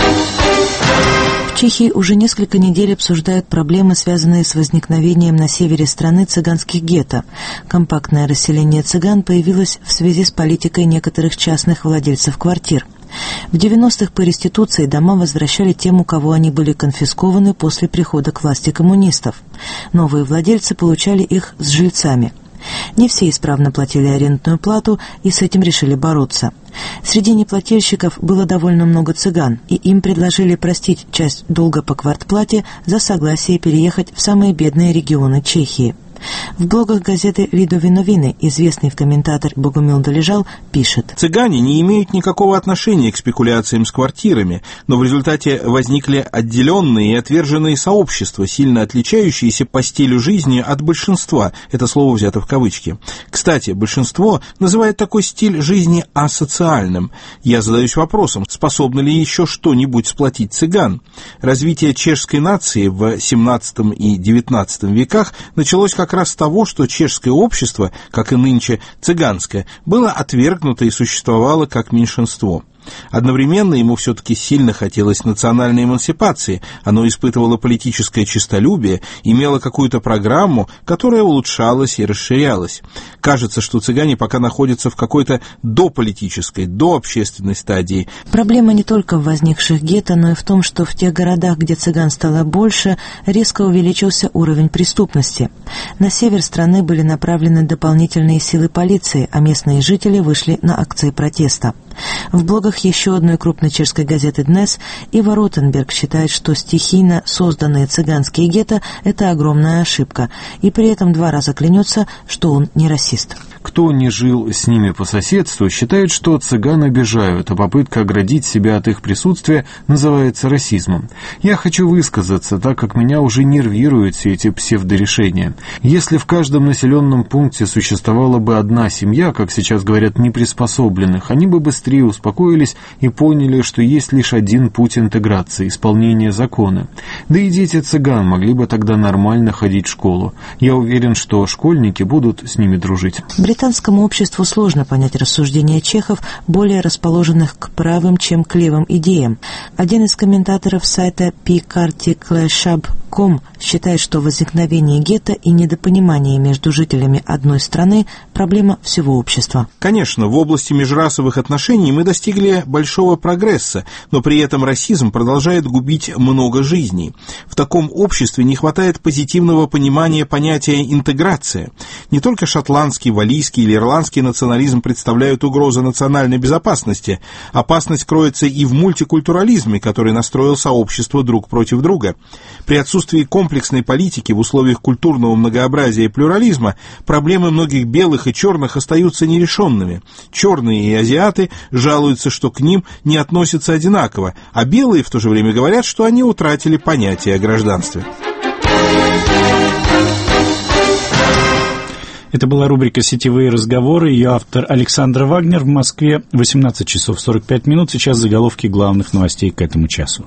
В Чехии уже несколько недель обсуждают проблемы, связанные с возникновением на севере страны цыганских гетто. Компактное расселение цыган появилось в связи с политикой некоторых частных владельцев квартир. В девяностых по реституции дома возвращали тем, у кого они были конфискованы после прихода к власти коммунистов. Новые владельцы получали их с жильцами. Не все исправно платили арендную плату, и с этим решили бороться. Среди неплательщиков было довольно много цыган, и им предложили простить часть долга по квартплате за согласие переехать в самые бедные регионы Чехии. В блогах газеты «Видови новины» известный комментатор Богомил Долежал пишет: «Цыгане не имеют никакого отношения к спекуляциям с квартирами, но в результате возникли отделенные и отверженные сообщества, сильно отличающиеся по стилю жизни от большинства». Это слово взято в кавычки. Кстати, большинство называет такой стиль жизни асоциальным. Я задаюсь вопросом, способны ли еще что-нибудь сплотить цыган? Развитие чешской нации в семнадцатом и девятнадцатом веках началось как раз с того, что чешское общество, как и нынче цыганское, было отвергнуто и существовало как меньшинство. Одновременно ему все-таки сильно хотелось национальной эмансипации, оно испытывало политическое честолюбие, имело какую-то программу, которая улучшалась и расширялась. Кажется, что цыгане пока находятся в какой-то дополитической, дообщественной стадии. Проблема не только в возникших гетто, но и в том, что в тех городах, где цыган стало больше, резко увеличился уровень преступности. На север страны были направлены дополнительные силы полиции, а местные жители вышли на акции протеста. В блогах еще одной крупной чешской газеты «Днес» Ива Ротенберг считает, что стихийно созданные цыганские гетто – это огромная ошибка, и при этом два раза клянется, что он не расист. Кто не жил с ними по соседству, считает, что цыган обижают, а попытка оградить себя от их присутствия называется расизмом. Я хочу высказаться, так как меня уже нервируют все эти псевдорешения. Если в каждом населенном пункте существовала бы одна семья, как сейчас говорят, неприспособленных, они бы быстрее успокоились и поняли, что есть лишь один путь интеграции – исполнение закона. Да и дети цыган могли бы тогда нормально ходить в школу. Я уверен, что школьники будут с ними дружить. Британскому обществу сложно понять рассуждения чехов, более расположенных к правым, чем к левым идеям. Один из комментаторов сайта пи карти клэшаб точка ком считает, что возникновение гетто и недопонимание между жителями одной страны – проблема всего общества. Конечно, в области межрасовых отношений мы достигли большого прогресса, но при этом расизм продолжает губить много жизней. В таком обществе не хватает позитивного понимания понятия интеграция. Не только шотландский, валлийский или ирландский национализм представляют угрозу национальной безопасности. Опасность кроется и в мультикультурализме, который настроил сообщество друг против друга. При отсутствии комплексной политики в условиях культурного многообразия и плюрализма проблемы многих белых и черных остаются нерешенными. Черные и азиаты жалуются, что к ним не относятся одинаково, а белые в то же время говорят, что они утратили понятие о гражданстве. Это была рубрика «Сетевые разговоры». Ее автор Александр Вагнер. В Москве восемнадцать часов сорок пять минут. Сейчас заголовки главных новостей к этому часу.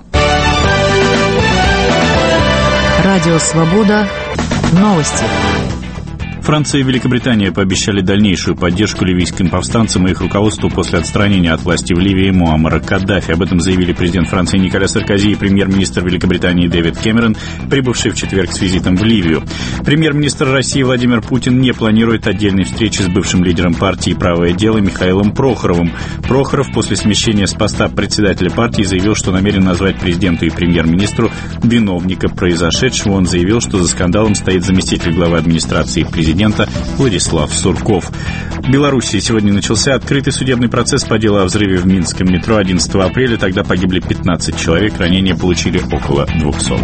Радио «Свобода». Новости. Франция и Великобритания пообещали дальнейшую поддержку ливийским повстанцам и их руководству после отстранения от власти в Ливии Муаммара Каддафи. Об этом заявили президент Франции Николя Саркози и премьер-министр Великобритании Дэвид Кэмерон, прибывший в четверг с визитом в Ливию. Премьер-министр России Владимир Путин не планирует отдельной встречи с бывшим лидером партии «Правое дело» Михаилом Прохоровым. Прохоров после смещения с поста председателя партии заявил, что намерен назвать президенту и премьер-министру виновника произошедшего. Он заявил, что за скандалом стоит заместитель главы администрации президента Владислав Сурков. В Белоруссии сегодня начался открытый судебный процесс по делу о взрыве в Минском метро одиннадцатого апреля. Тогда погибли пятнадцать человек, ранения получили около двухсот.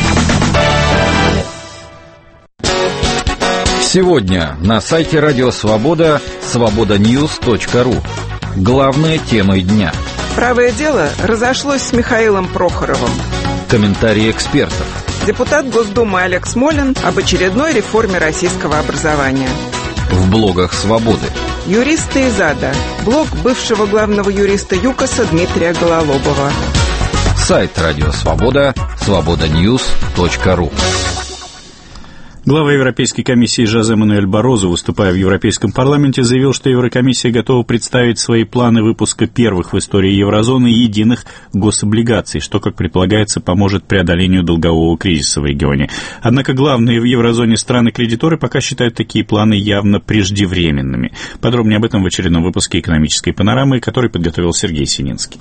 Сегодня на сайте Радио Свобода свобода ньюс точка ру. Главные темы дня. Правое дело разошлось с Михаилом Прохоровым. Комментарии экспертов. Депутат Госдумы Олег Смолин об очередной реформе российского образования. В блогах «Свободы». Юристы из ада. Блог бывшего главного юриста ЮКОСа Дмитрия Гололобова. Сайт «Радио Свобода» свобода ньюс точка ру. Глава Европейской комиссии Жозе Мануэль Барозу, выступая в Европейском парламенте, заявил, что Еврокомиссия готова представить свои планы выпуска первых в истории еврозоны единых гособлигаций, что, как предполагается, поможет преодолению долгового кризиса в регионе. Однако главные в еврозоне страны-кредиторы пока считают такие планы явно преждевременными. Подробнее об этом в очередном выпуске «Экономической панорамы», который подготовил Сергей Сининский.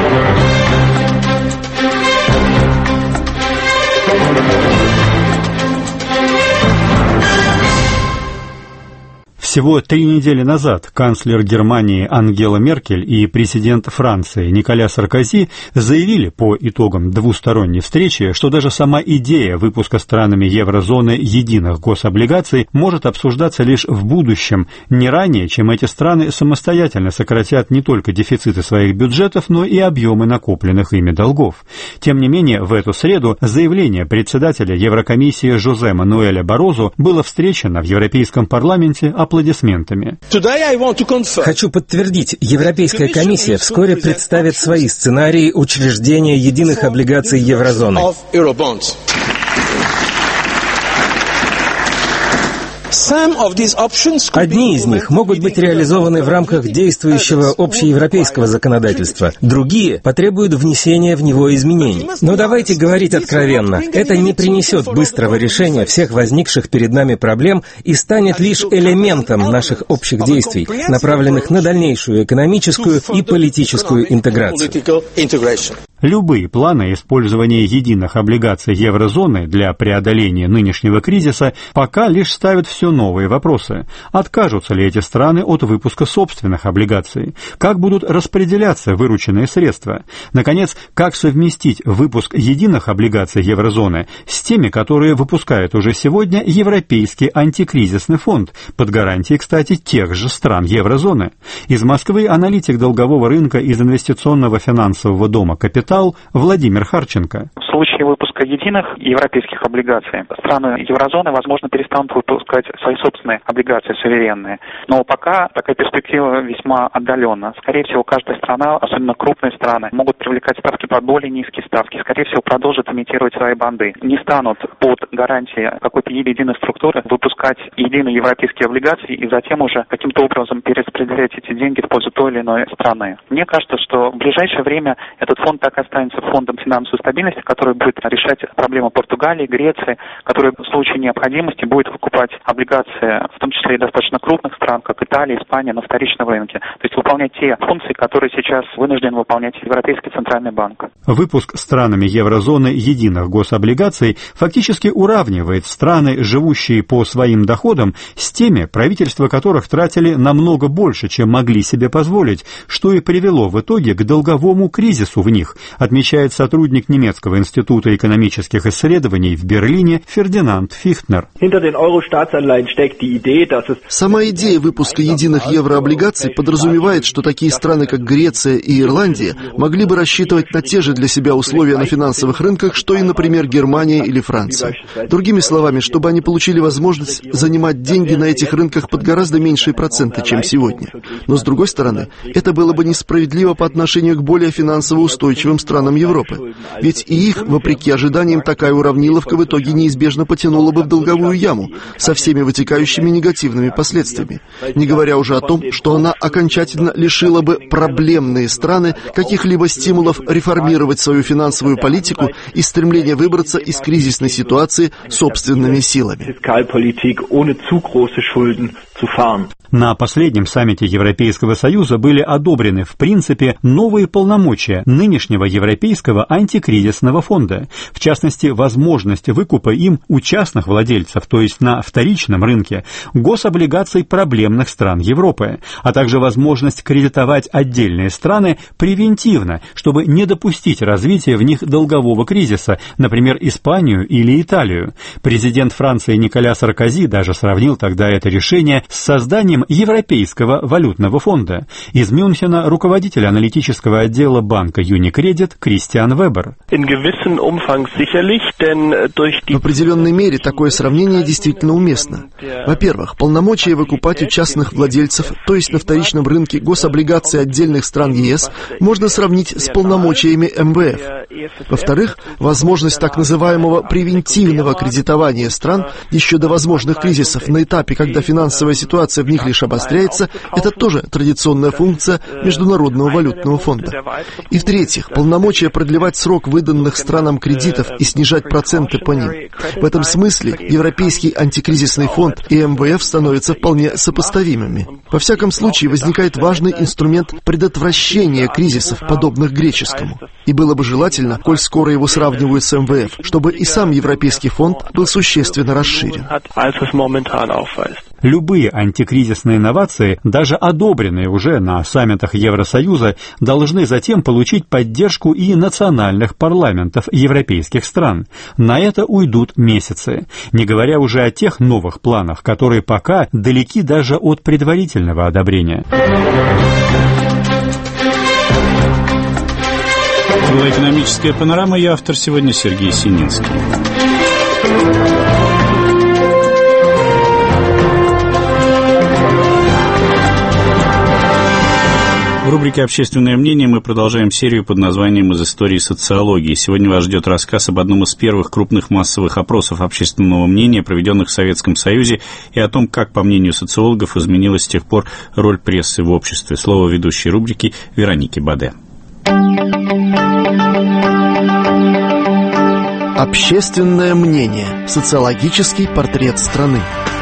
Всего три недели назад канцлер Германии Ангела Меркель и президент Франции Николя Саркози заявили по итогам двусторонней встречи, что даже сама идея выпуска странами еврозоны единых гособлигаций может обсуждаться лишь в будущем, не ранее, чем эти страны самостоятельно сократят не только дефициты своих бюджетов, но и объемы накопленных ими долгов. Тем не менее, в эту среду заявление председателя Еврокомиссии Жозе Мануэля Барозу было встречено в Европейском парламенте аплодисментами. Хочу подтвердить, Европейская комиссия вскоре представит свои сценарии учреждения единых облигаций еврозоны. Одни из них могут быть реализованы в рамках действующего общеевропейского законодательства, другие потребуют внесения в него изменений. Но давайте говорить откровенно, это не принесет быстрого решения всех возникших перед нами проблем и станет лишь элементом наших общих действий, направленных на дальнейшую экономическую и политическую интеграцию. Любые планы использования единых облигаций еврозоны для преодоления нынешнего кризиса пока лишь ставят все новые вопросы. Откажутся ли эти страны от выпуска собственных облигаций? Как будут распределяться вырученные средства? Наконец, как совместить выпуск единых облигаций еврозоны с теми, которые выпускает уже сегодня Европейский антикризисный фонд, под гарантией, кстати, тех же стран еврозоны? Из Москвы аналитик долгового рынка из инвестиционного финансового дома «Капитал» Владимир Харченко. В случае выпуска единых европейских облигаций страны еврозоны, возможно, перестанут выпускать свои собственные облигации суверенные. Но пока такая перспектива весьма отдалена. Скорее всего, каждая страна, особенно крупные страны, могут привлекать ставки под более низкие ставки. Скорее всего, продолжат имитировать свои банды. Не станут под гарантией какой-то единой структуры выпускать единые европейские облигации и затем уже каким-то образом перераспределять эти деньги в пользу той или иной страны. Мне кажется, что в ближайшее время этот фонд так останется фондом финансовой стабильности, который будет решать проблемы Португалии, Греции, которые в случае необходимости будет выкупать облигации, в том числе и достаточно крупных стран, как Италия, Испания, на вторичном рынке. То есть выполнять те функции, которые сейчас вынужден выполнять Европейский центральный банк. Выпуск странами еврозоны единых гособлигаций фактически уравнивает страны, живущие по своим доходам, с теми, правительства которых тратили намного больше, чем могли себе позволить, что и привело в итоге к долговому кризису в них, отмечает сотрудник немецкого института экономических исследований в Берлине Фердинанд Фихтнер. Сама идея выпуска единых еврооблигаций подразумевает, что такие страны, как Греция и Ирландия, могли бы рассчитывать на те же для себя условия на финансовых рынках, что и, например, Германия или Франция. Другими словами, чтобы они получили возможность занимать деньги на этих рынках под гораздо меньшие проценты, чем сегодня. Но, с другой стороны, это было бы несправедливо по отношению к более финансово устойчивым странам Европы. Ведь и их, вопреки ожиданиям, такая уравниловка в итоге неизбежно потянула бы в долговую яму со всеми вытекающими негативными последствиями. Не говоря уже о том, что она окончательно лишила бы проблемные страны каких-либо стимулов реформировать свою финансовую политику и стремления выбраться из кризисной ситуации собственными силами. На последнем саммите Европейского Союза были одобрены, в принципе, новые полномочия нынешнего Европейского антикризисного фонда. В частности, возможность выкупа им у частных владельцев, то есть на вторичном рынке, гособлигаций проблемных стран Европы, а также возможность кредитовать отдельные страны превентивно, чтобы не допустить развития в них долгового кризиса, например, Испанию или Италию. Президент Франции Николя Саркози даже сравнил тогда это решение с созданием руководителем Европейского валютного фонда. Из Мюнхена руководитель аналитического отдела банка Unicredit Кристиан Вебер. В определенной мере такое сравнение действительно уместно. Во-первых, полномочия выкупать у частных владельцев, то есть на вторичном рынке гособлигаций отдельных стран ЕС, можно сравнить с полномочиями эм вэ эф. Во-вторых, возможность так называемого превентивного кредитования стран еще до возможных кризисов на этапе, когда финансовая ситуация в них лишь обостряется, это тоже традиционная функция Международного валютного фонда. И в-третьих, полномочия продлевать срок выданных странам кредитов и снижать проценты по ним. В этом смысле Европейский антикризисный фонд и эм вэ эф становятся вполне сопоставимыми. Во всяком случае, возникает важный инструмент предотвращения кризисов, подобных греческому. И было бы желательно, коль скоро его сравнивают с эм вэ эф, чтобы и сам Европейский фонд был существенно расширен. Любые антикризисные инновации, даже одобренные уже на саммитах Евросоюза, должны затем получить поддержку и национальных парламентов европейских стран. На это уйдут месяцы, не говоря уже о тех новых планах, которые пока далеки даже от предварительного одобрения. Была экономическая панорама, и автор сегодня Сергей Сининский. В рубрике «Общественное мнение» мы продолжаем серию под названием «Из истории социологии». Сегодня вас ждет рассказ об одном из первых крупных массовых опросов общественного мнения, проведенных в Советском Союзе, и о том, как, по мнению социологов, изменилась с тех пор роль прессы в обществе. Слово ведущей рубрики Вероники Баде. Общественное мнение. Социологический портрет страны.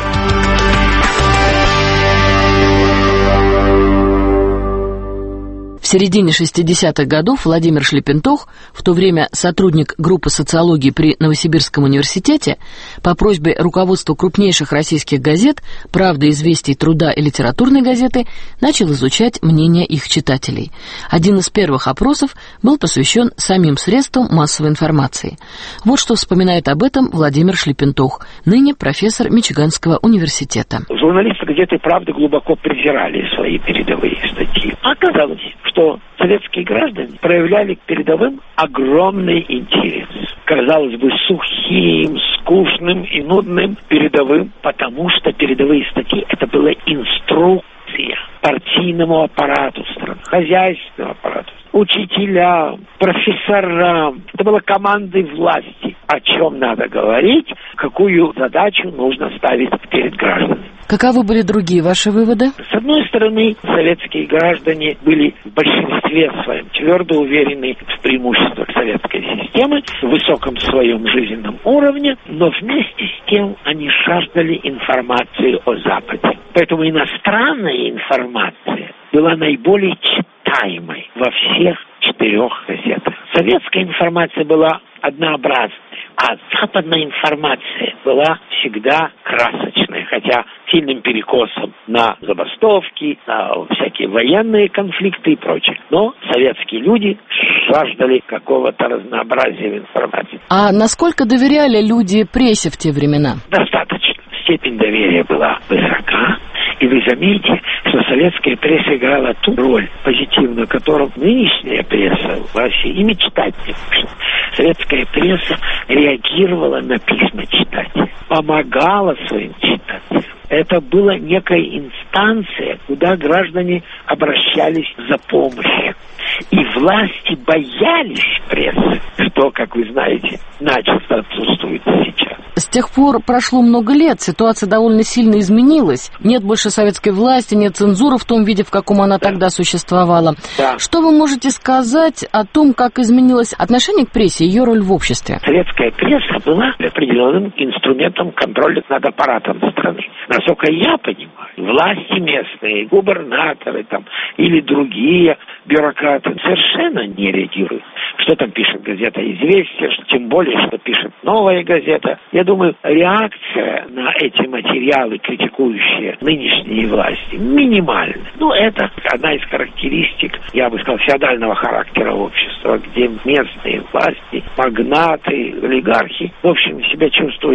В середине шестидесятых годов Владимир Шлепентох, в то время сотрудник группы социологии при Новосибирском университете, по просьбе руководства крупнейших российских газет «Правда», «Известий», «Труда» и «Литературной газеты» начал изучать мнения их читателей. Один из первых опросов был посвящен самим средствам массовой информации. Вот что вспоминает об этом Владимир Шлепентох, ныне профессор Мичиганского университета. Журналисты газеты «Правда» глубоко презирали свои передовые статьи. Оказалось, что советские граждане проявляли к передовым огромный интерес. Казалось бы, сухим, скучным и нудным передовым, потому что передовые статьи — это была инструкция партийному аппарату страны, хозяйственному аппарату, учителям, профессорам. Это была командой власти. О чем надо говорить, какую задачу нужно ставить перед гражданами. Каковы были другие ваши выводы? С одной стороны, советские граждане были в большинстве своем твердо уверены в преимуществах советской системы, в высоком своем жизненном уровне, но вместе с тем они жаждали информации о Западе. Поэтому иностранная информация была наиболее читаемой во всех четырех газетах. Советская информация была однообразной, а западная информация была всегда красочной, хотя сильным перекосом на забастовки, на всякие военные конфликты и прочее. Но советские люди жаждали какого-то разнообразия в информации. А насколько доверяли люди прессе в те времена? Достаточно. Степень доверия была высока. И вы заметите, что советская пресса играла ту роль позитивную, которую нынешняя пресса в России и мечтать не может. Советская пресса реагировала на письма читателей, помогала своим читателям. Это была некая инстанция, куда граждане обращались за помощью. И власти боялись прессы, что, как вы знаете, начисто отсутствует сейчас. С тех пор прошло много лет, ситуация довольно сильно изменилась. Нет больше советской власти, нет цензуры в том виде, в каком она да. тогда существовала. Да. Что вы можете сказать о том, как изменилось отношение к прессе и ее роль в обществе? Советская пресса была определенным инструментом контроля над аппаратом страны. Насколько я понимаю, власти местные, губернаторы там, или другие бюрократы совершенно не реагируют. Что там пишет газета «Известия», тем более, что пишет «Новая газета». Я думаю, реакция на эти материалы, критикующие нынешние власти, минимальна. Ну, это одна из характеристик, я бы сказал, феодального характера общества, где местные власти, магнаты, олигархи, в общем, себя чувствуют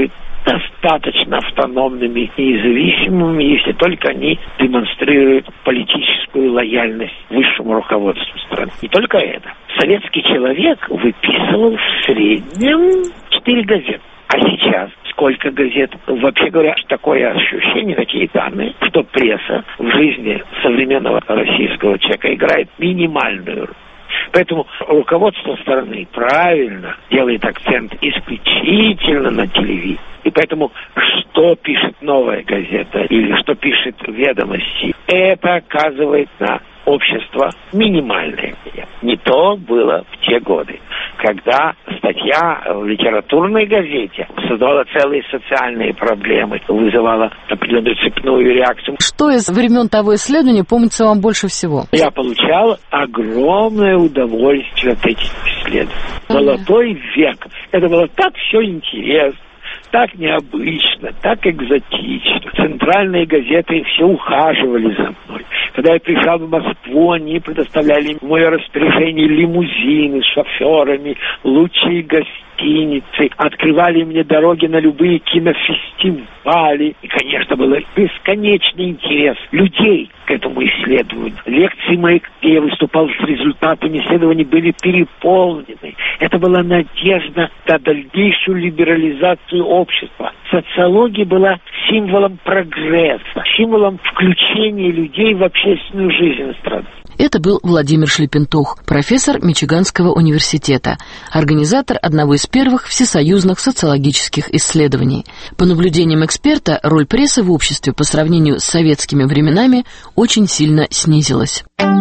достаточно автономными и независимыми, если только они демонстрируют политическую лояльность высшему руководству страны. Не только это. Советский человек выписывал в среднем четыре газеты. А сейчас сколько газет? Вообще говоря, такое ощущение, такие данные, что пресса в жизни современного российского человека играет минимальную роль. Поэтому руководство страны правильно делает акцент исключительно на телевидении. И поэтому, что пишет «Новая газета» или что пишет «Ведомости», это оказывает на общество минимальное влияние. Не то было в те годы, когда статья в литературной газете создавала целые социальные проблемы, вызывала определенную цепную реакцию. Что из времен того исследования помнится вам больше всего? Я получал огромное удовольствие от этих исследований. Золотой век. Это было так все интересно, так необычно, так экзотично. Центральные газеты все ухаживали за мной. Когда я приезжал в Москву, они предоставляли в мое распоряжение лимузины с шоферами, лучшие гостиницы, открывали мне дороги на любые кинофестивали. И, конечно, был бесконечный интерес людей к этому исследованию. Лекции мои, где я выступал с результатами исследований, были переполнены. Это была надежда на дальнейшую либерализацию общества. Социология была символом прогресса, символом включения людей в общественную жизнь страны. Это был Владимир Шлепентух, профессор Мичиганского университета, организатор одного из первых всесоюзных социологических исследований. По наблюдениям эксперта, роль прессы в обществе по сравнению с советскими временами очень сильно снизилась.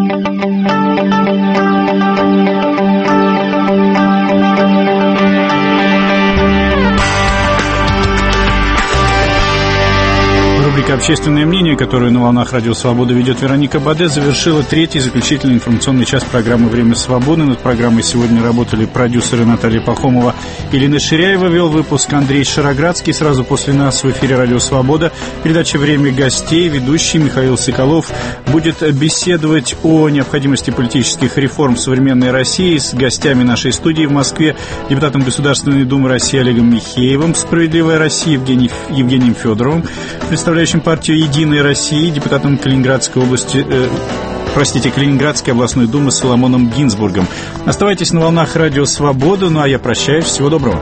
Рубрика «Общественное мнение», которую на волнах Радио Свобода ведет Вероника Баде, завершила третий заключительный информационный час программы «Время свободы». Над программой сегодня работали продюсеры Наталья Пахомова и Лена Ширяева. Вел выпуск Андрей Шароградский. Сразу после нас в эфире Радио Свобода передача «Время гостей». Ведущий Михаил Соколов будет беседовать о необходимости политических реформ в современной России с гостями нашей студии в Москве, депутатом Государственной Думы России Олегом Михеевым, «Справедливая Россия» Евгений, Евгением Федоровым, представляющим партию «Единая Россия», депутатом Калининградской области, э, простите, Калининградской областной думы Соломоном Гинзбургом. Оставайтесь на волнах Радио Свобода, ну а я прощаюсь. Всего доброго.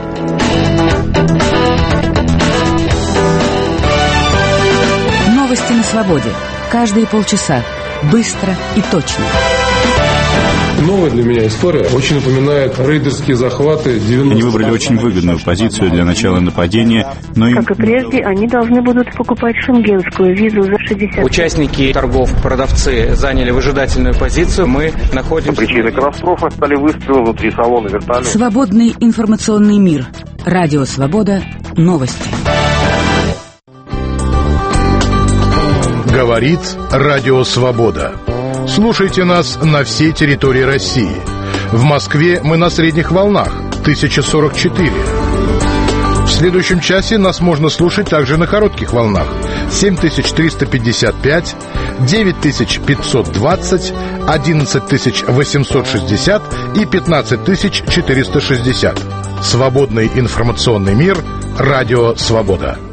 Новости на свободе. Каждые полчаса. Быстро и точно. Новая для меня история очень напоминает рейдерские захваты девяностых. Они выбрали очень выгодную позицию для начала нападения, но им... Как и прежде, они должны будут покупать шенгенскую визу за шестьдесят. Участники торгов, продавцы заняли выжидательную позицию. Мы находимся... Причиной катастрофы стали выстрелы внутри салона вертолета. Свободный информационный мир. Радио Свобода. Новости. Говорит Радио Свобода. Слушайте нас на всей территории России. В Москве мы на средних волнах тысяча сорок четыре. В следующем часе нас можно слушать также на коротких волнах семь тысяч триста пятьдесят пять, девять тысяч пятьсот двадцать, одиннадцать тысяч восемьсот шестьдесят и пятнадцать тысяч четыреста шестьдесят. Свободный информационный мир. Радио Свобода.